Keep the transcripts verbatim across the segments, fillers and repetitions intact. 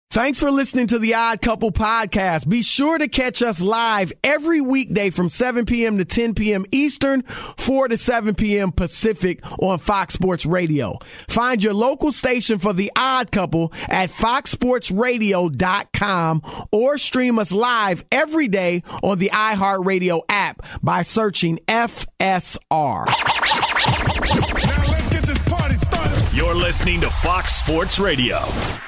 Thanks for listening to the Odd Couple podcast. Be sure to catch us live every weekday from seven p.m. to ten p.m. Eastern, four to seven p.m. Pacific on Fox Sports Radio. Find your local station for the Odd Couple at fox sports radio dot com or stream us live every day on the iHeartRadio app by searching F S R. Now let's get this party started. You're listening to Fox Sports Radio.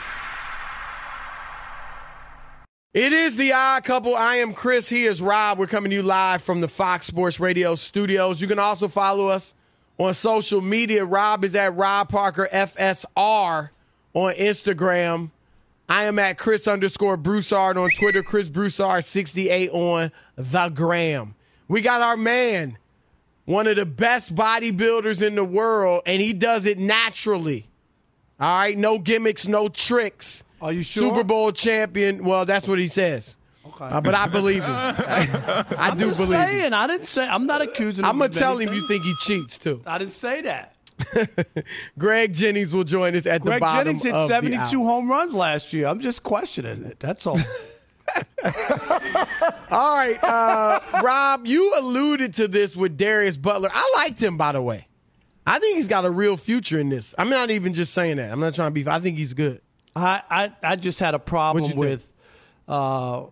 It is the Odd Couple. I am Chris. He is Rob. We're coming to you live from the Fox Sports Radio studios. You can also follow us on social media. Rob is at Rob Parker F S R on Instagram. I am at Chris underscore Broussard on Twitter. Chris Broussard sixty-eight on the gram. We got our man, one of the best bodybuilders in the world, and he does it naturally. All right, no gimmicks, no tricks. Are you sure? Super Bowl champion. Well, that's what he says. Okay. Uh, but I believe him. I, I I'm do just believe saying, him. I didn't say. I'm not accusing him. I'm going of to tell him anything. you think he cheats, too. I didn't say that. Greg Jennings will join us at Greg the bottom Jennings hit of the seventy-two hour. home runs last year. I'm just questioning it. That's all. All right, uh, Rob, you alluded to this with Darius Butler. I liked him, by the way. I think he's got a real future in this. I'm not even just saying that. I'm not trying to be. I think he's good. I, I, I just had a problem with uh,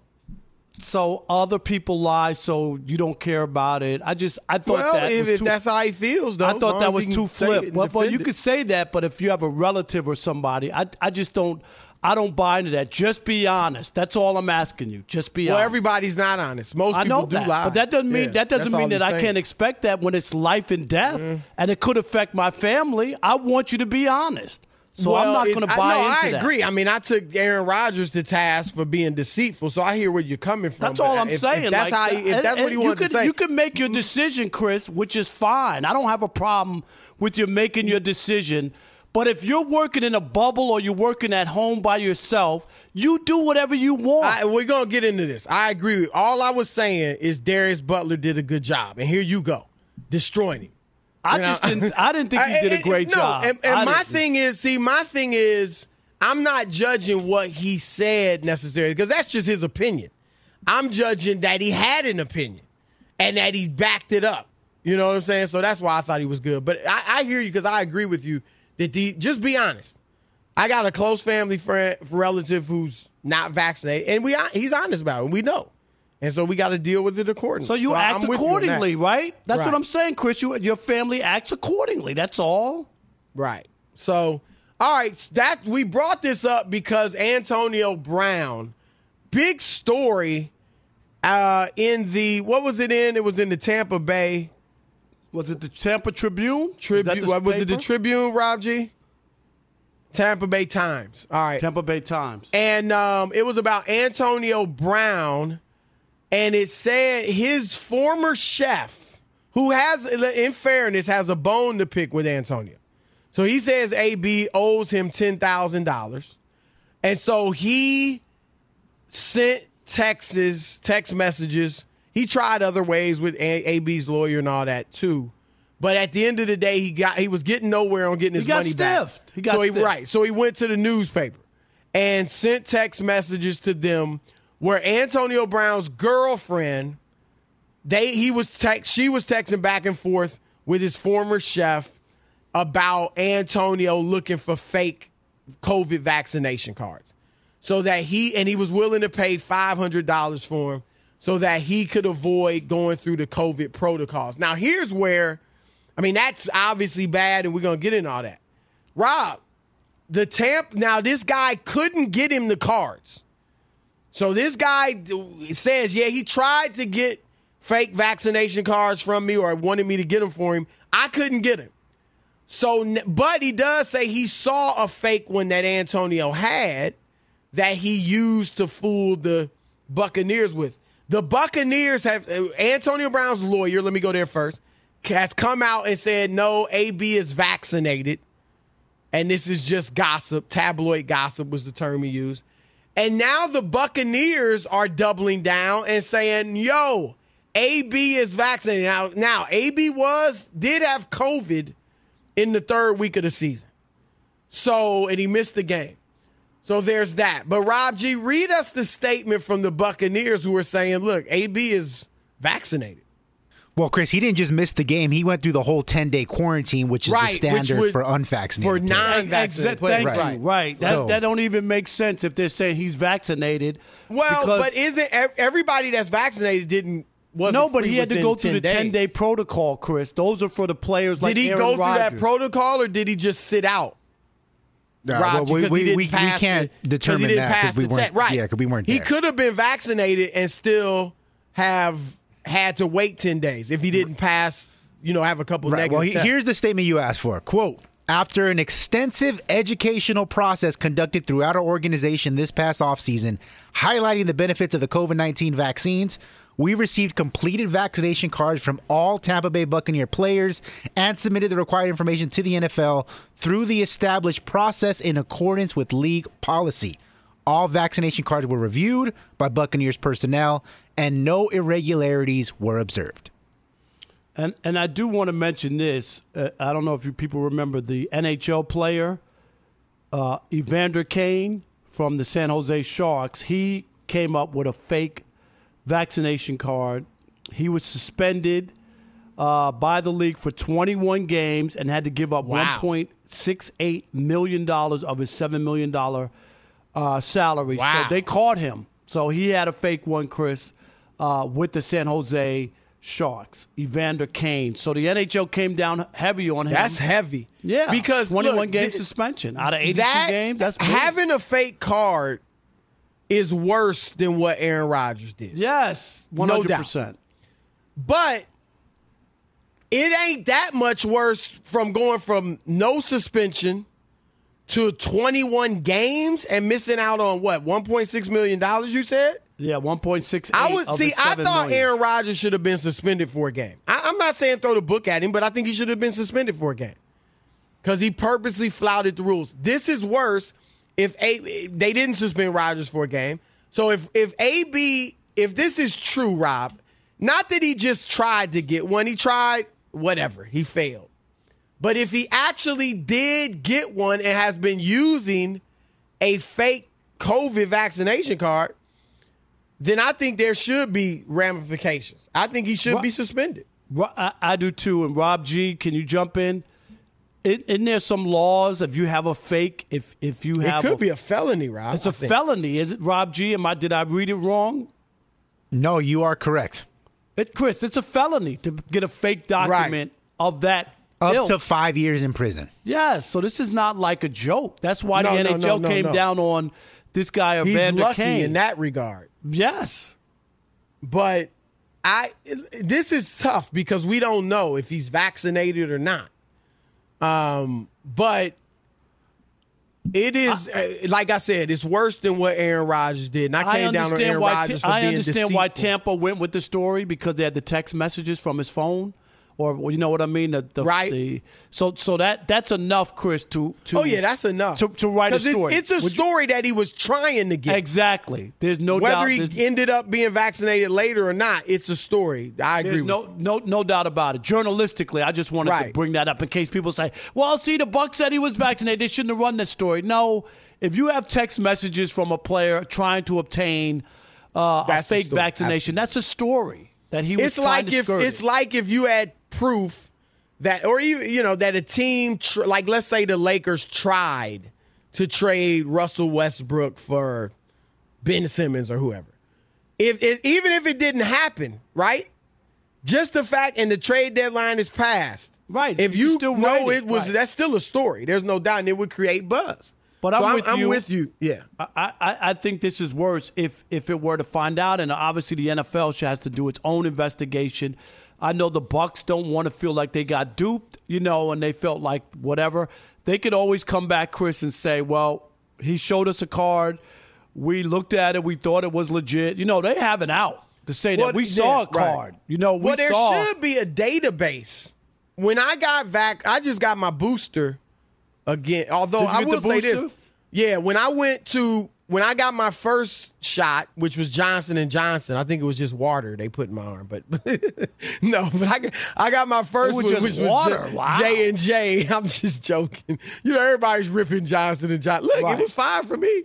so other people lie, so you don't care about it. I just I thought Well, that if, was if too, that's how he feels, though. I as thought long that as was he too can say it flip. and Well, well, defend you it. could say that, but if you have a relative or somebody, I I just don't I don't buy into that. Just be honest. That's all I'm asking you. Just be Well, honest. everybody's not honest. Most I people know do that, lie. but that doesn't mean Yeah, that doesn't that's all mean that he's I saying. can't expect that when it's life and death, Mm. and it could affect my family. I want you to be honest. So Well, I'm not it's- going to I- buy no, into I that. agree. I mean, I took Aaron Rodgers to task for being deceitful, so I hear where you're coming from. That's but all I'm if, saying. If that's like, how. He, if and- that's what he and wanted you could, to say, you can make your decision, Chris, which is fine. I don't have a problem with you making your decision. But if you're working in a bubble or you're working at home by yourself, you do whatever you want. I, we're gonna get into this. I agree with you. All I was saying is Darius Butler did a good job, and here you go, destroying him. I You know? just didn't. I didn't think he I- did a and- great no, job. And, I and my didn't. thing is, see, my thing is, I'm not judging what he said necessarily because that's just his opinion. I'm judging that he had an opinion and that he backed it up. You know what I'm saying? So that's why I thought he was good. But I, I hear you because I agree with you that the, just be honest. I got a close family friend, relative who's not vaccinated, and we he's honest about it. And we know. And so we got to deal with it accordingly. So you I- act I'm with you on that. accordingly, right? That's Right. what I'm saying, Chris. You, your family acts accordingly. That's all. Right. So, all right, that we brought this up because Antonio Brown, big story uh, in the, what was it in? It was in the Tampa Bay Was it the Tampa Tribune? Is that Tribune. the What was it, the paper? Tribune, Rob G? Tampa Bay Times. All right. Tampa Bay Times. And um, it was about Antonio Brown, and it said his former chef, who has, in fairness, has a bone to pick with Antonio. So he says A B owes him ten thousand dollars. And so he sent texts, text messages. He tried other ways with A B's lawyer and all that too. But at the end of the day, he got he was getting nowhere on getting his He got money back. stiffed. He got so he, stiffed. right. So he went to the newspaper and sent text messages to them where Antonio Brown's girlfriend, they he was text, she was texting back and forth with his former chef about Antonio looking for fake COVID vaccination cards. So that he, and he was willing to pay five hundred dollars for him so that he could avoid going through the COVID protocols. Now, here's where, I mean, that's obviously bad, and we're going to get into all that. Rob, the Tampa, now this guy couldn't get him the cards. So this guy says, yeah, he tried to get fake vaccination cards from me or wanted me to get them for him. I couldn't get him. So, but he does say he saw a fake one that Antonio had that he used to fool the Buccaneers with. The Buccaneers have, Antonio Brown's lawyer, let me go there first, has come out and said, no, A B is vaccinated. And this is just gossip. Tabloid gossip was the term he used. And now the Buccaneers are doubling down and saying, yo, A B is vaccinated. Now, now A B was, did have COVID in the third week of the season. So, and he missed the game. So there's that. But Rob G, read us the statement from the Buccaneers who are saying, look, A B is vaccinated. Well, Chris, he didn't just miss the game. He went through the whole ten-day quarantine, which is right, the standard would, for unvaccinated. For players. non-vaccinated Exa- Thank players. you. Right. Right. That, So- that don't even make sense if they're saying he's vaccinated. Well, because- but isn't everybody that's vaccinated didn't wasn't No, but free he had to within go through the days. ten-day protocol, Chris. Those are for the players like Did he Aaron go through Rodgers. that protocol or did he just sit out? Uh, Rob, well, we, because we, he didn't we, we pass can't the, determine he didn't that pass because we the weren't. test. Right. Yeah, because we weren't He there. could have been vaccinated and still have had to wait ten days if he didn't pass, you know, have a couple Right. negative Well, he, tests. here's the statement you asked for. Quote, after an extensive educational process conducted throughout our organization this past offseason, highlighting the benefits of the COVID nineteen vaccines, we received completed vaccination cards from all Tampa Bay Buccaneer players and submitted the required information to the N F L through the established process in accordance with league policy. All vaccination cards were reviewed by Buccaneers personnel, and no irregularities were observed. And and I do want to mention this. Uh, I don't know if you people remember the N H L player, uh, Evander Kane from the San Jose Sharks. He came up with a fake vaccination card. He was suspended uh, by the league for twenty-one games and had to give up Wow. one point six eight million dollars of his seven million dollars uh, salary. Wow. So they caught him. So he had a fake one, Chris, uh, with the San Jose Sharks, Evander Kane. So the N H L came down heavy on him. That's heavy. Yeah, Because twenty-one look, game th- suspension out of eighty-two that, games. That's big. having a fake card is worse than what Aaron Rodgers did. yes, one No hundred doubt. percent. But it ain't that much worse from going from no suspension to twenty-one games and missing out on what, one point six million dollars you said? Yeah, one point six eight. I would of see. his I seven thought million. Aaron Rodgers should have been suspended for a game. I, I'm not saying throw the book at him, but I think he should have been suspended for a game because he purposely flouted the rules. This is worse. If a, they didn't suspend Rodgers for a game, so if if A B, if this is true, Rob, not that he just tried to get one, he tried whatever, he failed. But if he actually did get one and has been using a fake COVID vaccination card, then I think there should be ramifications. I think he should Ro- be suspended. Ro- I, I do too. And Rob G, can you jump in? Isn't isn't there some laws if you have a fake? If if you It have, could a, be a felony, Rob. it's I a think. felony. Is it, Rob G? Am I? Did I read it wrong? No, you are correct. It, Chris, it's a felony to get a fake document of that. Up ilk. to five years in prison. Yes, so this is not like a joke. That's why No, the no, N H L no, no, came no. down on this guy He's Evander lucky Kane. in that regard. Yes. But I this is tough because we don't know if he's vaccinated or not. Um, but it is uh, like I said, it's worse than what Aaron Rodgers did. And I I came down on understand Aaron why. Rodgers Ta- for I being understand why deceitful. Tampa went with the story because they had the text messages from his phone, or well, you know what I mean. The, the, Right. The, so so that that's enough, Chris. To to Oh yeah, that's enough to, to write a 'Cause it's- story. It's, a Would you- story that he was trying to get. exactly. There's no Whether doubt. he there's- ended up being vaccinated later or not, it's a story. I agree. There's with no, you. no, no doubt about it. Journalistically, I just wanted to Right. bring that up in case people say, "Well, see, the Bucs said he was vaccinated. They shouldn't have run this story." No, if you have text messages from a player trying to obtain uh, a That's a fake story. vaccination, that's a story that he was It's trying like to if skirt it's it. like if you had proof that, or even you know that a team, tr- like let's say the Lakers tried to trade Russell Westbrook for Ben Simmons or whoever. If it, even if it didn't happen, right? Just the fact, and the trade deadline is passed. Right. If You you still know write it. it was, Right. that's still a story. There's no doubt, and it would create buzz. But So I'm with you. I'm with you. Yeah. I, I, I think this is worse if if it were to find out, and obviously the N F L has to do its own investigation. I know the Bucs don't want to feel like they got duped, you know, and they felt like whatever. They could always come back, Chris, and say, "Well, he showed us a card. We looked at it. We thought it was legit." You know, they have an out to say that Well, we saw yeah, a card. right. You know, we well, there saw. should be a database. When I got vac, I just got my booster again. Although Did you I get will the say this, booster? yeah, when I went to when I got my first shot, which was Johnson and Johnson, I think it was just water they put in my arm, but no, but I got, I got my first It was one, just which water. was Wow. J and J. I'm just joking. You know, everybody's ripping Johnson and Johnson. Look, Right. it was fine for me.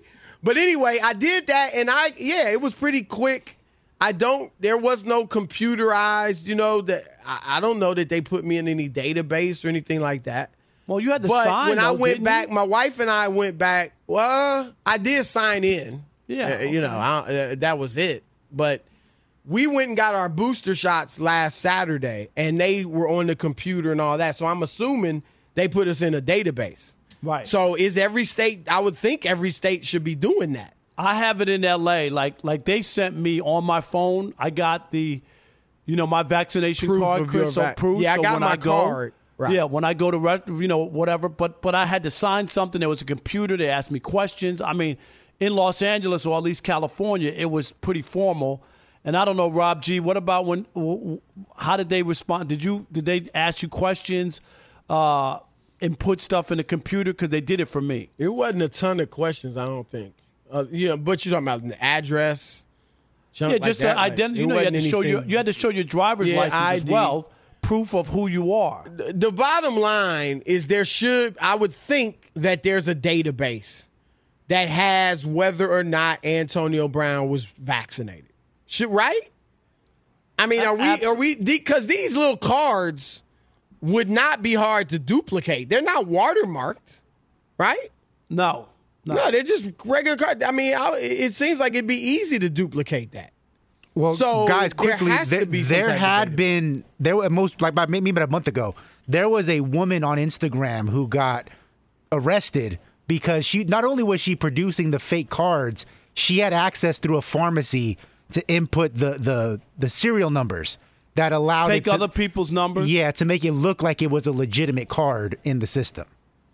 But anyway, I did that, and I yeah, it was pretty quick. I don't. There was no computerized. You know that I, I don't know that they put me in any database or anything like that. Well, you had to but sign. when though, I went didn't back, you? my wife and I went back. Well, I did sign in. Yeah, Uh, okay. you know, I, uh, that was it. But we went and got our booster shots last Saturday, and they were on the computer and all that. So I'm assuming they put us in a database. Right. So is every state? I would think every state should be doing that. I have it in L A. Like like they sent me on my phone. I got the, you know, my vaccination Proof card, of your Chris. So vac- proof. Yeah, I so got when my I go, card. Right. Yeah, when I go to re- you know whatever. But but I had to sign something. There was a computer. They asked me questions. I mean, in Los Angeles or at least California, it was pretty formal. And I don't know, Rob G. What about when? w- w- How did they respond? Did you did they ask you questions? Uh, and put stuff in the computer because they did it for me. It wasn't a ton of questions, I don't think. Uh, you know, but you're talking about the address. junk Yeah, like just that, to like, identity. it You know, you had to wasn't show your anything- you had to show your driver's Yeah, license I as D. well, proof of who you are. The bottom line is there should, I would think that there's a database that has whether or not Antonio Brown was vaccinated. Should, right? I mean, are we, Abs- are we, because these little cards would not be hard to duplicate. They're not watermarked, right? No, no. No, they're just regular cards. I mean, I, it seems like it'd be easy to duplicate that. Well, So, guys, there quickly, has to there, be some there type of had database. been there were most like about maybe about a month ago. There was a woman on Instagram who got arrested because she not only was she producing the fake cards, she had access through a pharmacy to input the the the serial numbers that allowed Take it to, other people's numbers. yeah, to make it look like it was a legitimate card in the system.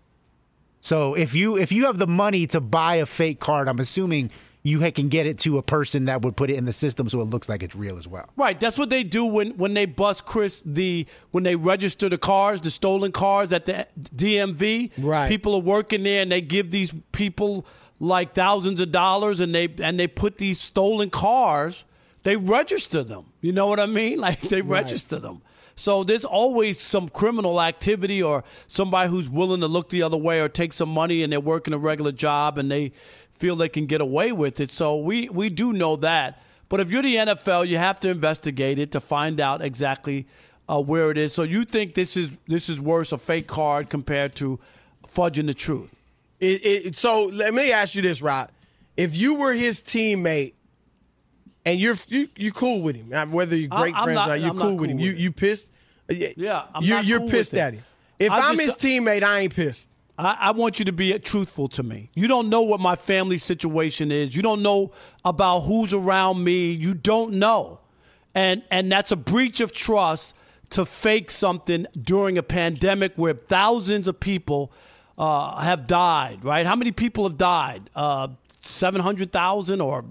So if you if you have the money to buy a fake card, I'm assuming you ha- can get it to a person that would put it in the system so it looks like it's real as well. Right, that's what they do when, when they bust Chris the when they register the cars, the stolen cars at the D M V. Right. People are working there and they give these people like thousands of dollars and they and they put these stolen cars, they register them. You know what I mean? Like they register them. So there's always some criminal activity or somebody who's willing to look the other way or take some money and they're working a regular job and they feel they can get away with it. So we, we do know that. But if you're the N F L, you have to investigate it to find out exactly uh, where it is. So you think this is this is worse, a fake card compared to fudging the truth? It, it, so let me ask you this, Rod. If you were his teammate and you're you you cool with him, uh, whether you're great I'm friends not- or not, you're I'm not cool with cool him. with You it. you pissed? Yeah, I'm you, not you're cool pissed with it. at him. If I I'm just- his teammate, I ain't pissed. I, I want you to be truthful to me. You don't know what my family situation is. You don't know about who's around me. You don't know. And and that's a breach of trust to fake something during a pandemic where thousands of people uh, have died, right? How many people have died? Uh, seven hundred thousand or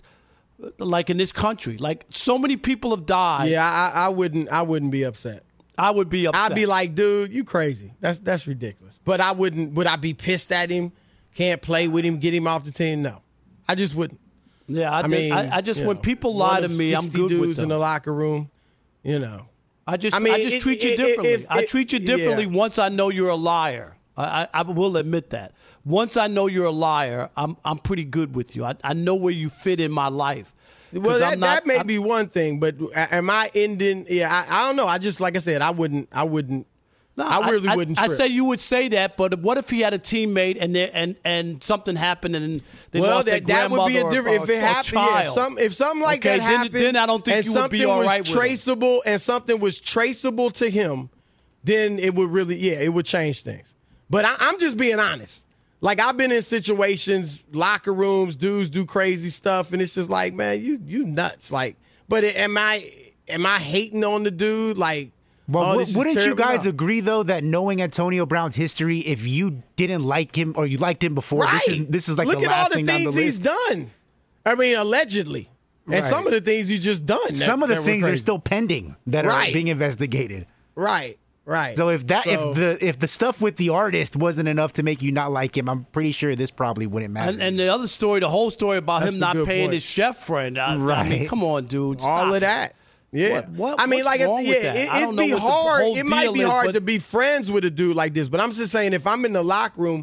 like in this country? Like so many people have died. Yeah, I, I wouldn't. I wouldn't be upset. I would be upset. I'd be like, dude, you crazy. That's that's ridiculous. But I wouldn't. Would I be pissed at him? Can't play with him? Get him off the team? No, I just wouldn't. yeah, I, I did- mean, I, I just, you when know, people one lie to of me, I'm sixty good with dudes them. in the locker room. You know, I just, I mean, I just it- treat you it- differently. if- I it- treat you differently yeah. once I know you're a liar. I, I, I will admit that. Once I know you're a liar, I'm, I'm pretty good with you. I, I know where you fit in my life. 'Cause well, that, I'm not- that may I'm- be one thing, but am I ending? Yeah, I, I don't know. I just like I said, I wouldn't. I wouldn't. No, I really wouldn't I, trip. say you would say that, but what if he had a teammate and there, and and something happened and they Well, lost their that, that would be a grandmother different. or, If it or happened, yeah, if, child. some, if something like Okay, that then- happened, then I don't think and you would be something all was right with him. traceable, and something was traceable to him, then it would really, yeah, it would change things. But I, I'm just being honest. Like I've been in situations, locker rooms, dudes do crazy stuff, and it's just like, man, you you nuts. Like, but am I am I hating on the dude? Like. Well, oh, wou- this is wouldn't you terrible? guys No. agree though that knowing Antonio Brown's history, if you didn't like him or you liked him before, Right. this is this is like Look the at all last the thing on things the he's list. done. I mean, allegedly, and Right. some of the things he's just done. that- Some of the that were things are crazy. still pending that Right. are being investigated. right, right. So if that So- if the if the stuff with the artist wasn't enough to make you not like him, I'm pretty sure this probably wouldn't matter. And, and the other story, the whole story about That's him a not good paying point. his chef friend. I, I mean, Right. come on, dude. all stop of it. that. Yeah, What- what- I mean, what's like I wrong said, with yeah, that? it, I don't it'd know be what the hard. whole It might deal be is, hard but- to be friends with a dude like this, but I'm just saying, if I'm in the locker room,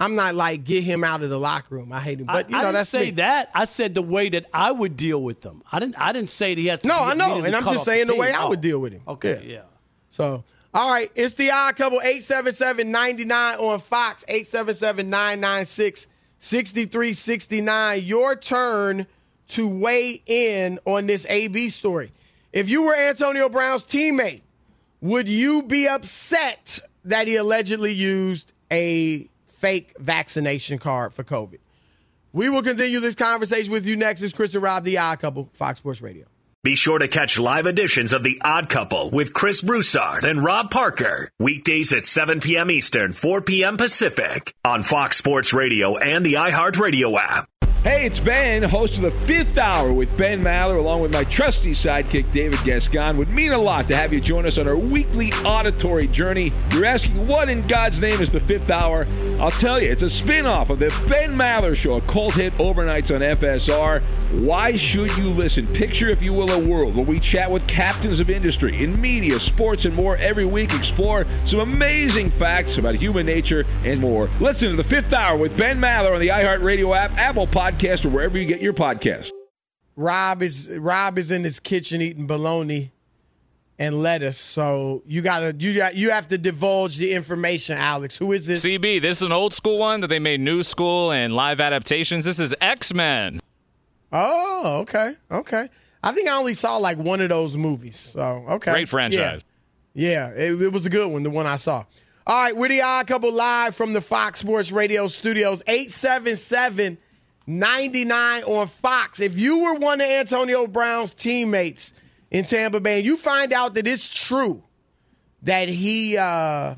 I'm not like get him out of the locker room. I hate him, but you I, know I didn't that's say me. that. I said the way that I would deal with them. I didn't. I didn't say that he has to. No, I know, immediately and I'm cut just off saying the team. way I Oh, would deal with him. Okay, yeah. So, all right, it's the Odd Couple, eight seven seven, nine nine on Fox, eight seven seven, nine nine six, six three six nine. Your turn to weigh in on this A B story. If you were Antonio Brown's teammate, would you be upset that he allegedly used a fake vaccination card for COVID? We will continue this conversation with you next. It's Chris and Rob, the Odd Couple, Fox Sports Radio. Be sure to catch live editions of The Odd Couple with Chris Broussard and Rob Parker. Weekdays at seven p.m. Eastern, four p.m. Pacific on Fox Sports Radio and the iHeartRadio app. Hey, it's Ben, host of the Fifth Hour with Ben Maller, along with my trusty sidekick, David Gascon. Would mean a lot to have you join us on our weekly auditory journey. You're asking, what in God's name is the Fifth Hour? I'll tell you, it's a spin-off of the Ben Maller Show, a cult hit overnights on F S R. Why should you listen? Picture, if you will, a world where we chat with captains of industry in media, sports, and more every week. Explore some amazing facts about human nature and more. Listen to the Fifth Hour with Ben Maller on the iHeartRadio app, Apple Podcasts, or wherever you get your podcast. Rob is Rob is in his kitchen eating bologna and lettuce. So you gotta you got you have to divulge the information, Alex. Who is this? C B, this is an old school one that they made new school and live adaptations. This is X-Men. Oh, okay, okay. I think I only saw like one of those movies. So okay, Great franchise. Yeah, yeah it, it was a good one. The one I saw. All right, we're the Odd Couple live from the Fox Sports Radio studios. eight seven seven, nine nine on Fox. If you were one of Antonio Brown's teammates in Tampa Bay, and you find out that it's true that he uh,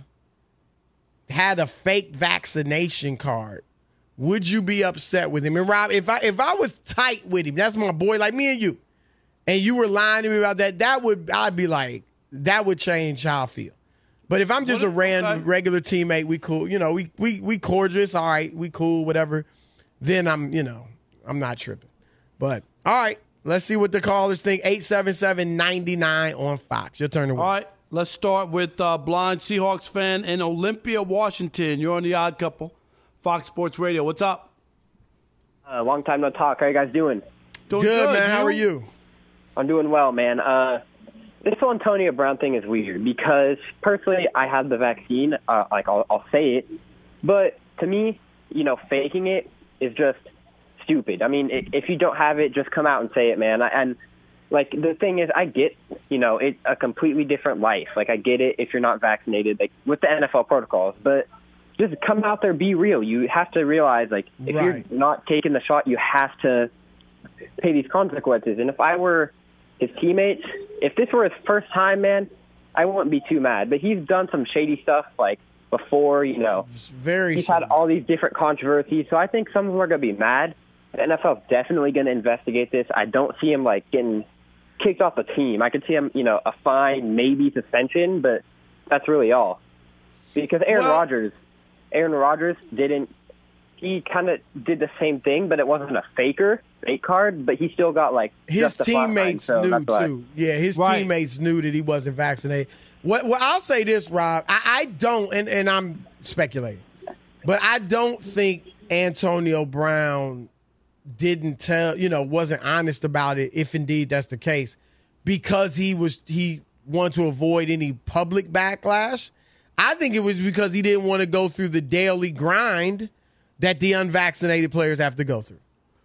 had a fake vaccination card, would you be upset with him? And Rob, if I if I was tight with him, that's my boy, like me and you, and you were lying to me about that, that would I'd be like, that would change how I feel. But if I'm just What a if- random okay. regular teammate, we cool, you know, we we we cordial, it's all right, we cool, whatever. Then I'm, you know, I'm not tripping. But all right, let's see what the callers think. eight seven seven, nine nine on Fox. Your turn to win. All right, let's start with uh, blind Seahawks fan in Olympia, Washington. You're on the Odd Couple, Fox Sports Radio. What's up? Uh, long time no talk. How you guys doing? Doing Good, good, man. How are you? I'm doing well, man. Uh, this whole Antonio Brown thing is weird because personally, I had the vaccine. Uh, like I'll, I'll say it, but to me, you know, faking it is just stupid. I mean, if you don't have it, just come out and say it, man. And like the thing is, I get, you know, it's a completely different life. Like I get it if you're not vaccinated, like with the N F L protocols, but just come out there, be real. You have to realize, like, if Right. you're not taking the shot, you have to pay these consequences. And if I were his teammates, if this were his first time, man, I wouldn't be too mad. But he's done some shady stuff, like, before, you know. Very He's shady. had all these different controversies, so I think some of them are going to be mad. The N F L is definitely going to investigate this. I don't see him, like, getting kicked off the team. I could see him, you know, a fine, maybe suspension, but that's really all. Because Aaron Well- Rodgers, Aaron Rodgers didn't, he kind of did the same thing, but it wasn't a faker, fake card, but he still got, like, His just a fine, teammates so knew, that's why. too. Yeah, his Right. teammates knew that he wasn't vaccinated. What, well, I'll say this, Rob. I, I don't, and, and I'm speculating, but I don't think Antonio Brown didn't tell, you know, wasn't honest about it, if indeed that's the case, because he was he wanted to avoid any public backlash. I think it was because he didn't want to go through the daily grind that the unvaccinated players have to go through.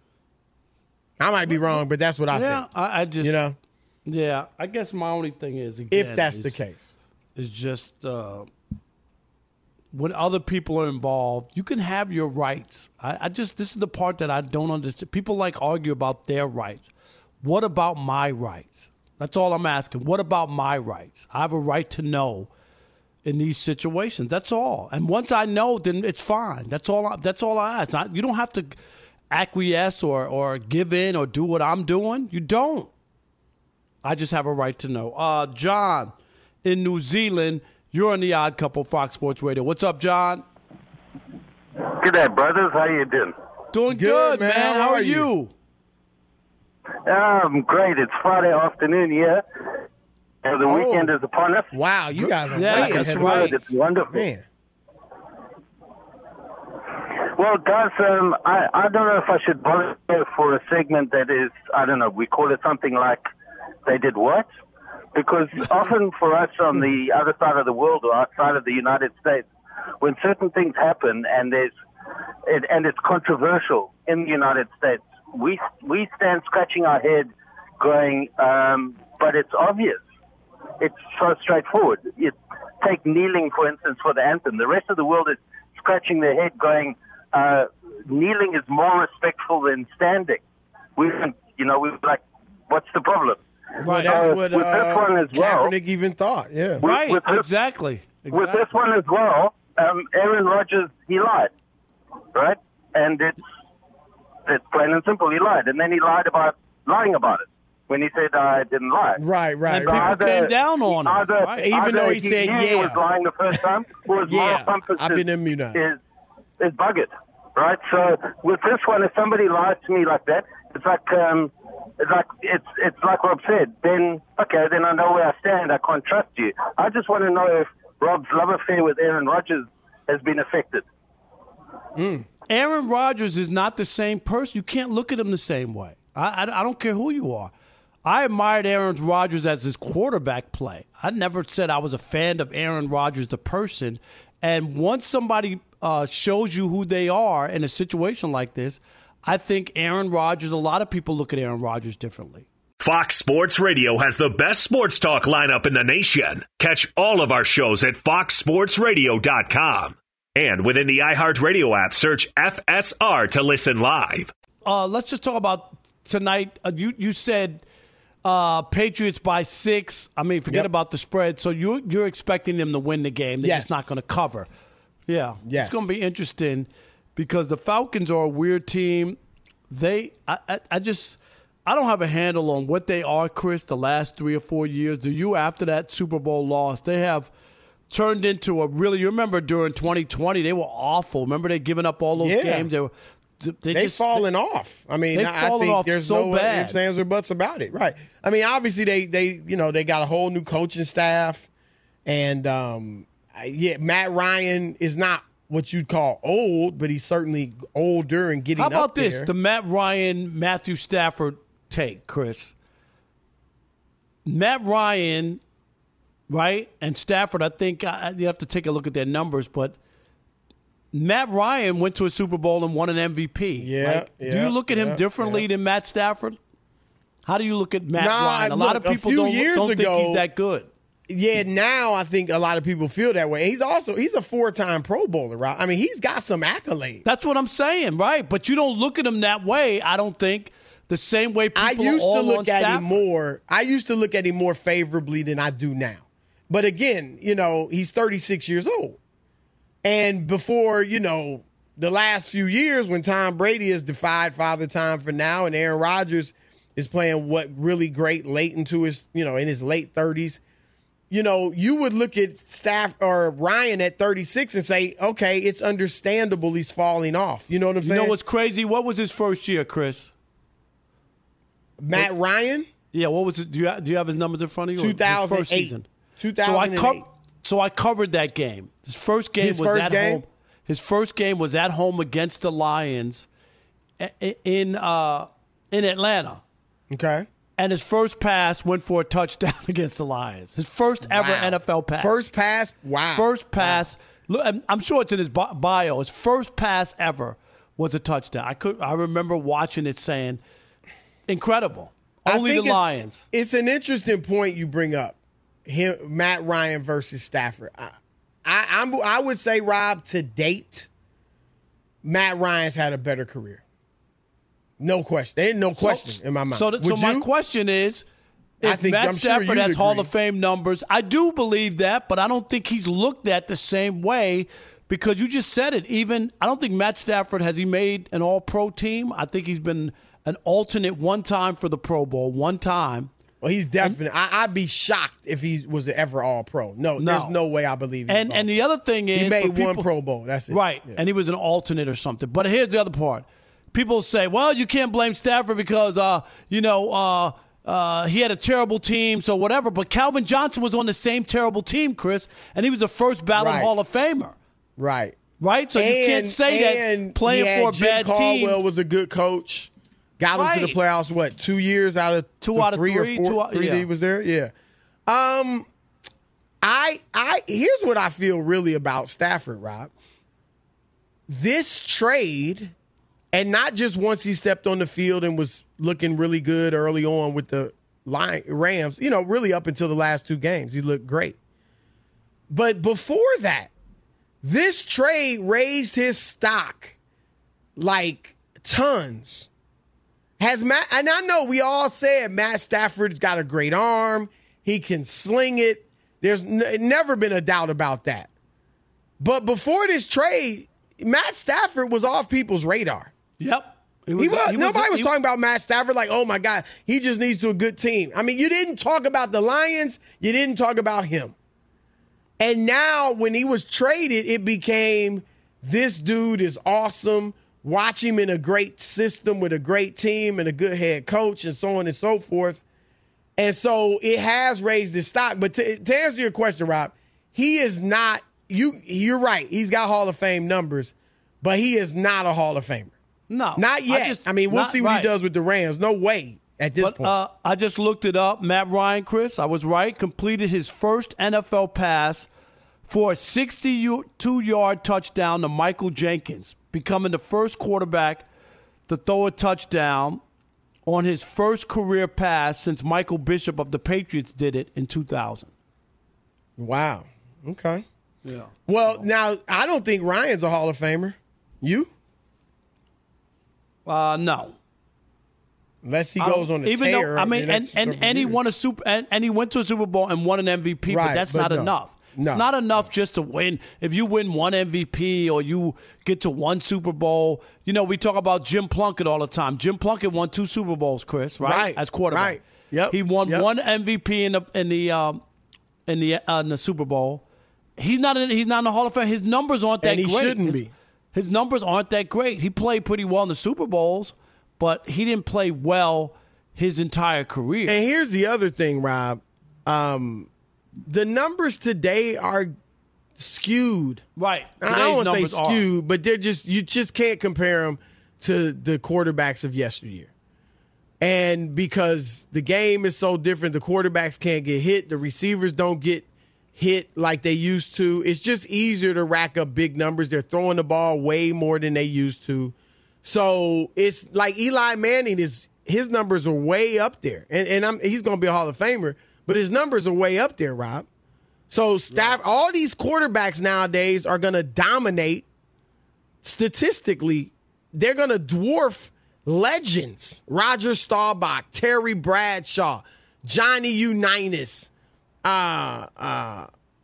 I might be wrong, but that's what I Yeah, think. I, I just, You know, yeah, I guess my only thing is, again, if that's the is- case. is just uh, when other people are involved, you can have your rights. I, I just, this is the part that I don't understand. People like argue about their rights. What about my rights? That's all I'm asking. What about my rights? I have a right to know in these situations. That's all. And once I know, then it's fine. That's all. I, that's all I ask. I, you don't have to acquiesce or or give in or do what I'm doing. You don't. I just have a right to know. Uh, John in New Zealand, you're on the Odd Couple, Fox Sports Radio. What's up, John? Good day, brothers. How you doing? Doing Good, good, man. man. How How are are you? you? Um, great. It's Friday afternoon here. And the Oh. weekend is upon us. Wow, you guys are Yeah, way that's ahead of right. us. It's wonderful. Man. Well, guys, um, I, I don't know if I should volunteer for a segment that is, I don't know, we call it something like They Did What? Because often for us on the other side of the world or outside of the United States, when certain things happen and there's it, and it's controversial in the United States, we we stand scratching our head going, um, but it's obvious. It's so straightforward. You take kneeling, for instance, for the anthem. The rest of the world is scratching their head going, uh, kneeling is more respectful than standing. We, you know, we're like, what's the problem? Well, that's Uh, what with uh, this one as well, Kaepernick even thought. Yeah. With- Right, with this- exactly. exactly. With this one as well, um, Aaron Rodgers, he lied, right? And it's it's plain and simple. He lied, and then he lied about lying about it when he said I didn't lie. Right, right, And right. people came down on him. Either, right? Even either though he said knew he yeah. was lying the first time, or his Yeah, moral compass I've is, been immunized. is is buggered, right? So with this one, if somebody lies to me like that, it's like um, it's like it's it's like Rob said. Then okay, then I know where I stand. I can't trust you. I just want to know if Rob's love affair with Aaron Rodgers has been affected. Aaron Rodgers is not the same person. You can't look at him the same way. I, I, I don't care who you are. I admired Aaron Rodgers as his quarterback play. I never said I was a fan of Aaron Rodgers, the person. And once somebody uh, shows you who they are in a situation like this, I think Aaron Rodgers, a lot of people look at Aaron Rodgers differently. Fox Sports Radio has the best sports talk lineup in the nation. Catch all of our shows at fox sports radio dot com. And within the iHeartRadio app, search F S R to listen live. Uh, let's just talk about tonight. Uh, you you said uh, Patriots by six. I mean, forget Yep. about the spread. So you you're expecting them to win the game. They're Yes. just not going to cover. Yeah, Yes. it's going to be interesting because the Falcons are a weird team. They, I, I, I just, I don't have a handle on what they are, Chris. The last three or four years, do you? After that Super Bowl loss, they have turned into a really. You remember during twenty twenty, they were awful. Remember they giving up all those Yeah. games. They were. They They've just, fallen off. I mean, They've I I fallen think off there's so no bad. ifs, ands, or buts about it. Right. I mean, obviously they they you know they got a whole new coaching staff, and um, yeah, Matt Ryan is not what you'd call old, but he's certainly older and getting How up about this? there. The Matt Ryan, Matthew Stafford take, Chris. Matt Ryan, right, and Stafford, I think uh, you have to take a look at their numbers, but Matt Ryan went to a Super Bowl and won an M V P. Yeah, Like, do yeah, you look at him yeah, differently yeah. than Matt Stafford? How do you look at Matt Nah, Ryan? A lot look, of a people few don't, years don't think ago- he's that good. Yeah, now I think a lot of people feel that way. He's also he's a four-time Pro Bowler, right? I mean, he's got some accolades. That's what I'm saying, right? But you don't look at him that way, I don't think, the same way people I used are all to on look at Stafford. him more. I used to look at him more favorably than I do now. But again, you know, he's thirty-six years old, and before you know the last few years when Tom Brady has defied Father Time for now, and Aaron Rodgers is playing what really great late into his you know in his late thirties. You know, you would look at Staff or Ryan at thirty-six and say, okay, it's understandable he's falling off. You know what I'm You saying? know what's crazy? What was his first year, Chris? Matt Ryan, Yeah, what was it? Do you do you have his numbers in front of you? His two thousand first eight. season. two So I thousand eight. co- so I covered that game. His first game His was first at game? home. His first game was at home against the Lions i- in uh, in Atlanta. Okay. And his first pass went for a touchdown against the Lions. His first ever Wow. N F L pass. First pass? Wow. First pass. Look, I'm- I'm sure it's in his bi- bio. His first pass ever was a touchdown. I could. I remember watching it, saying, "Incredible." I Only the think it's- Lions. It's an interesting point you bring up. Him, Matt Ryan versus Stafford. I, I, I'm, I would say, Rob, to date, Matt Ryan's had a better career. No question. There ain't no question So- in my mind. So, th- so Would my you? question is, I if think- Matt I'm sure Stafford you'd has Hall agree. of Fame numbers, I do believe that, but I don't think he's looked at the same way because you just said it. Even I don't think Matt Stafford has he made an All-Pro team. I think he's been an alternate one time for the Pro Bowl, one time. Well, he's definitely. I, I'd be shocked if he was ever all pro. No, No. there's no way I believe. He And was and all the other thing pro. is, he made for one people- Pro Bowl. That's it. Right, Yeah. and he was an alternate or something. But here's the other part. People say, well, you can't blame Stafford because, uh, you know, uh, uh, he had a terrible team, so whatever. But Calvin Johnson was on the same terrible team, Chris, and he was the first ballot Right. Hall of Famer. Right. Right? So and, you can't say and that playing he had for a Jim bad Caldwell team. was a good coach. Got him to the Right. playoffs, what, two years out of Two the out of three, three, or four, two out- three yeah. that he was there? Yeah. Um, I, I, here's what I feel really about Stafford, Rob. This trade, and not just once he stepped on the field and was looking really good early on with the Lion, Rams, you know, really up until the last two games, he looked great. But before that, this trade raised his stock like tons. Has Matt, and I know we all said Matt Stafford's got a great arm. He can sling it. There's n- never been a doubt about that. But before this trade, Matt Stafford was off people's radar. Yep. He was, he nobody was he- talking about Matt Stafford like, oh my God, he just needs to do a good team. I mean, you didn't talk about the Lions. You didn't talk about him. And now when he was traded, it became this dude is awesome. Watch him in a great system with a great team and a good head coach and so on and so forth. And so it has raised his stock. But to, to answer your question, Rob, he is not, you, you're right. He's got Hall of Fame numbers, but he is not a Hall of Famer. No. Not yet. I, just, I mean, we'll not, see what right. he does with the Rams. No way at this but, point. Uh, I just looked it up. Matt Ryan, Chris, I was right, completed his first N F L pass for a sixty-two-yard touchdown to Michael Jenkins, becoming the first quarterback to throw a touchdown on his first career pass since Michael Bishop of the Patriots did it in two thousand. Wow. Okay. Yeah. Well, now, I don't think Ryan's a Hall of Famer. You? Uh, no. Unless he goes on the Even tear. though, I mean, the and, next and, couple and he years. won a super, and, and he went to a Super Bowl and won an M V P, Right, but that's but not no. enough. No. It's not enough just to win. If you win one M V P or you get to one Super Bowl, you know, we talk about Jim Plunkett all the time. Jim Plunkett won two Super Bowls, Chris, right? Right, As quarterback. right. Yep, He won yep. one M V P in the in the um, in the uh, in the Super Bowl. He's not in, he's not in the Hall of Fame. His numbers aren't that And he great. shouldn't his, be. His numbers aren't that great. He played pretty well in the Super Bowls, but he didn't play well his entire career. And here's the other thing, Rob. Um, the numbers today are skewed. Right. I don't want to say Today's numbers are. skewed, but they're just you just can't compare them to the quarterbacks of yesteryear. And because the game is so different, the quarterbacks can't get hit, the receivers don't get hit like they used to. It's just easier to rack up big numbers. They're throwing the ball way more than they used to. So it's like Eli Manning is his numbers are way up there. And and I'm he's going to be a Hall of Famer, but his numbers are way up there, Rob. So staff, all these quarterbacks nowadays are going to dominate statistically. They're going to dwarf legends. Roger Staubach, Terry Bradshaw, Johnny Unitas, uh, uh,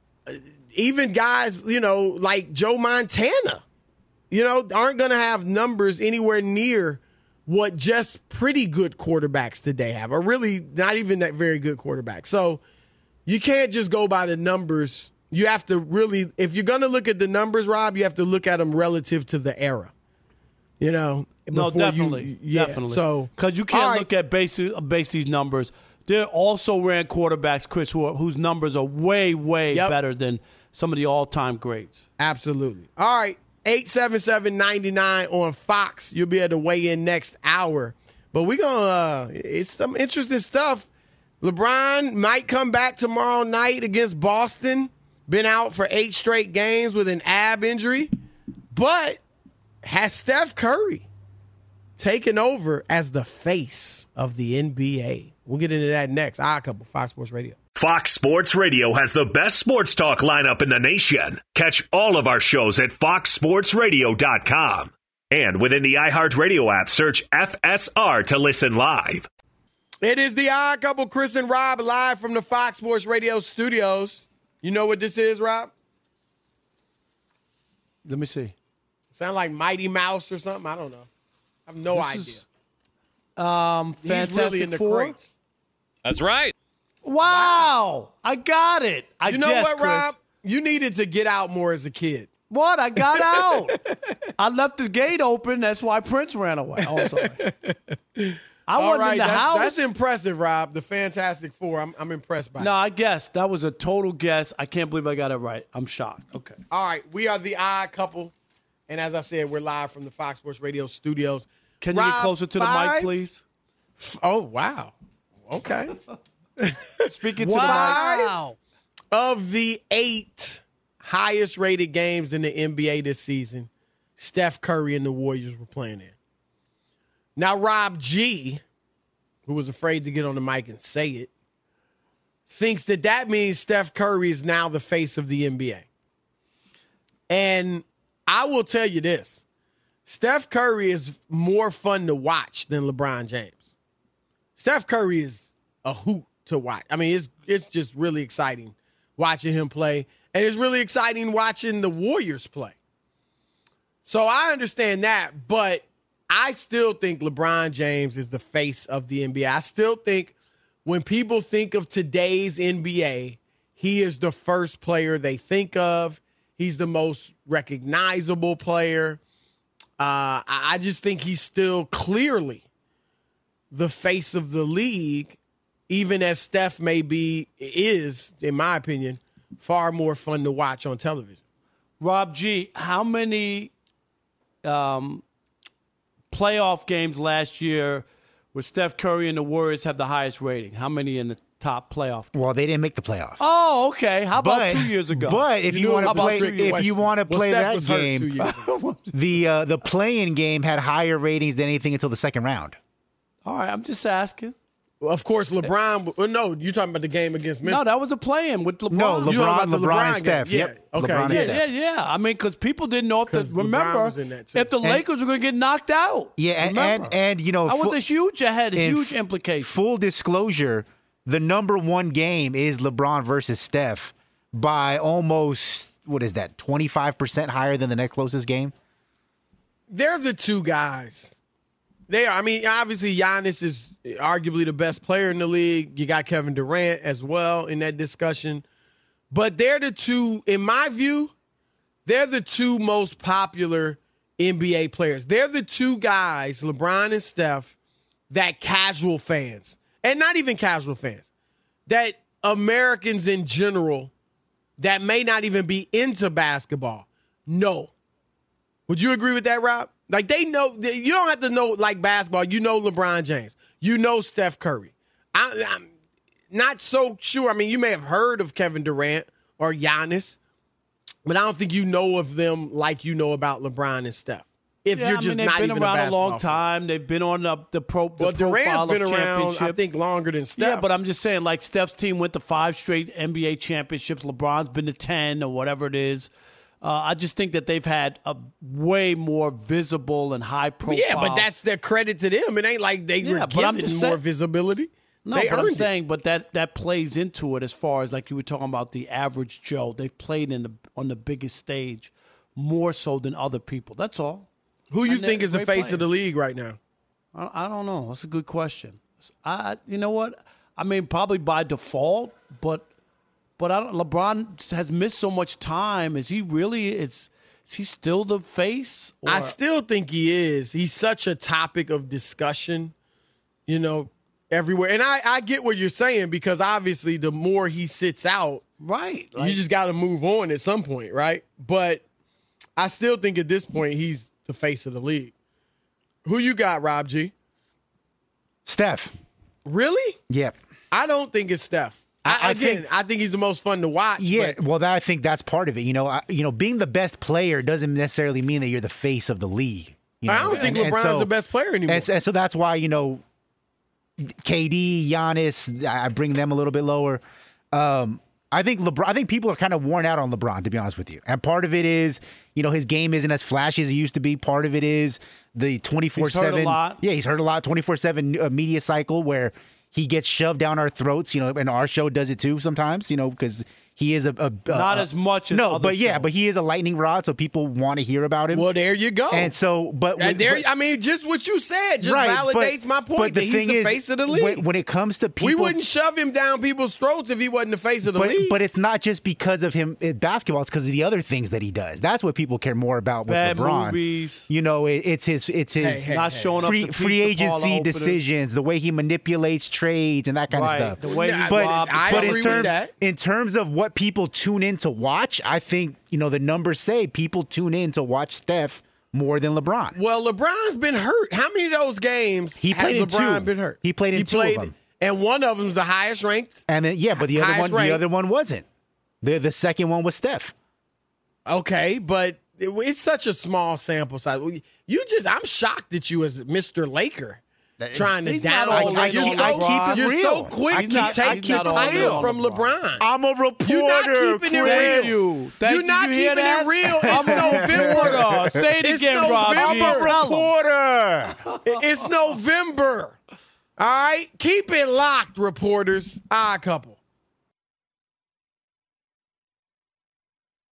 even guys, you know, like Joe Montana, you know, aren't going to have numbers anywhere near what just pretty good quarterbacks today have, or really not even that very good quarterbacks. So you can't just go by the numbers. You have to really, if you're going to look at the numbers, Rob, you have to look at them relative to the era. You know, No, before definitely, you, yeah, definitely. So because you can't all right. look at base base these numbers. There also ran quarterbacks, Chris, who are, whose numbers are way, way Yep. better than some of the all-time greats. Absolutely. All right, eight seven seven, nine nine on Fox. You'll be able to weigh in next hour. But we're going to, uh, it's some interesting stuff. LeBron might come back tomorrow night against Boston. Been out for eight straight games with an ab injury. But has Steph Curry taken over as the face of the N B A? We'll get into that next. Odd Couple, Fox Sports Radio. Fox Sports Radio has the best sports talk lineup in the nation. Catch all of our shows at fox sports radio dot com. And within the iHeartRadio app, search F S R to listen live. It is the Odd Couple, Chris and Rob, live from the Fox Sports Radio studios. You know what this is, Rob? Let me see. Sound like Mighty Mouse or something? I don't know. I have no This idea. is, Um, He's Fantastic really in the Four. crates. That's right. Wow, I got it. I You know guess, what, Chris. Rob? You needed to get out more as a kid. What? I got out. I left the gate open. That's why Prince ran away. Oh, sorry. I All wasn't right, in the that's, house. that's impressive, Rob. The Fantastic Four. I'm, I'm impressed by no, it. I guess that was a total guess. I can't believe I got it right. I'm shocked. Okay. All right, we are the Odd Couple. And as I said, we're live from the Fox Sports Radio studios. Can you Rob, get closer to five? the mic, please? Oh, wow. Okay. Speaking to Five the mic. Wow. Of the eight highest rated games in the N B A this season, Steph Curry and the Warriors were playing in. Now, Rob G., who was afraid to get on the mic and say it, thinks that that means Steph Curry is now the face of the N B A. And I will tell you this. Steph Curry is more fun to watch than LeBron James. Steph Curry is a hoot to watch. I mean, it's it's just really exciting watching him play. And it's really exciting watching the Warriors play. So I understand that, but I still think LeBron James is the face of the N B A. I still think when people think of today's N B A, he is the first player they think of. He's the most recognizable player. Uh, I just think he's still clearly the face of the league, even as Steph may be, is, in my opinion, far more fun to watch on television. Rob G., how many um, playoff games last year where Steph Curry and the Warriors have the highest rating? How many in the top playoff games? Well, they didn't make the playoffs. Oh, okay. How about But- two years ago? But if you, want to play, if question. you want to Well, play Steph that was hurt two game, years ago. the uh, the play-in game had higher ratings than anything until the second round. All right, I'm just asking. Well, of course, LeBron. Well, no, you're talking about the game against Memphis. No, that was a play-in with LeBron. No, You know LeBron, about the LeBron, LeBron and Steph. game. Yep. Yeah, okay, LeBron and yeah, Yeah, Steph. yeah, yeah. I mean, because people didn't know if the 'Cause LeBron remember was in that too. if the And- Lakers were going to get knocked out. Yeah, and, Remember? and and you know, that was fu- a huge. It had in huge implications. Full disclosure: the number one game is LeBron versus Steph by almost what is that, twenty-five percent higher than the next closest game. They're the two guys. They are. I mean, obviously, Giannis is arguably the best player in the league. You got Kevin Durant as well in that discussion. But they're the two, in my view, they're the two most popular N B A players. They're the two guys, LeBron and Steph, that casual fans, and not even casual fans, that Americans in general that may not even be into basketball know. Would you agree with that, Rob? Like, they know, you don't have to know, like, basketball. You know LeBron James. You know Steph Curry. I, I'm not so sure. I mean, you may have heard of Kevin Durant or Giannis, but I don't think you know of them like you know about LeBron and Steph. If Yeah, you're I just mean, not they've even been around a a basketball long fan. time. They've been on the, the pro. The Well, Durant's profile been of around, I championship. think, longer than Steph. Yeah, but I'm just saying, like, Steph's team went to five straight N B A championships. LeBron's been to ten or whatever it is. Uh, I just think that they've had a way more visible and high profile. Yeah, but that's their credit to them. It ain't like they Yeah, were but I'm given just more saying- visibility. No, they but I'm earned saying, it. but that that plays into it as far as like you were talking about the average Joe. They've played in the on the biggest stage more so than other people. That's all. Who you And think they're is the great face of the players. league right now? I, I don't know. That's a good question. I, you know what? I mean, probably by default, but but I don't, LeBron has missed so much time. Is he really? Is is he still the face? Or, I still think he is. He's such a topic of discussion, you know, everywhere. And I, I get what you're saying, because obviously the more he sits out, right. you just got to move on at some point, right? But I still think at this point he's the face of the league. Who you got, Rob G? Steph. Really? Yep. I don't think it's Steph. I, I again, think- I think he's the most fun to watch. Yeah, but well, that, I think that's part of it. You know, I, you know, being the best player doesn't necessarily mean that you're the face of the league. You I know? don't think And- and LeBron's so- the best player anymore. And, and so that's why, you know, K D, Giannis, I bring them a little bit lower. Um, I think LeBron. I think people are kind of worn out on LeBron, to be honest with you. And part of it is, you know, his game isn't as flashy as it used to be. Part of it is the twenty-four seven. He's hurt a lot. Yeah, he's heard a lot. twenty-four seven uh, media cycle where he gets shoved down our throats. You know, and our show does it too sometimes. You know, because he is a, a Not a- as much as no, other but yeah, shows. but he is a lightning rod, so people want to hear about him. well, there you go. and so, but, And when- there, but- I mean, just what you said just right, validates but- my point but that the he's thing the is, face of the league. When, when it comes to people, we wouldn't shove him down people's throats if he wasn't the face of the but, league. but it's not just because of him in basketball. It's because of the other things that he does. That's what people care more about with Bad LeBron. movies. You know, it, it's his it's his Hey, hey, Not hey. showing free up to free pizza parlor agency openers. decisions, the way he manipulates trades and that kind Right. of The stuff. way Yeah, he but robbed the I but agree in with terms that. in terms of what what people tune in to watch, I think, you know, the numbers say people tune in to watch Steph more than LeBron. Well, LeBron's been hurt. How many of those games He played has in LeBron two. been hurt? He played in he two played, of them. And one of them's the highest ranked. And then, yeah, but the other highest one, ranked. the other one wasn't. The the second one was Steph. Okay, but it, it's such a small sample size. You just, I'm shocked at you as Mister Laker. Trying to He's down not all like in you're on so, LeBron. keep it you're real. so quick He's to not- take he's the not all in title on from LeBron. LeBron. I'm a reporter. You're not keeping it Chris. real. you. Thank You're you. not You hear keeping that? it real. It's November. Uh, say it It's again, Rob. November. G. I'm a Tell 'em. reporter. It's November. All right? Keep it locked, reporters. Ah, couple.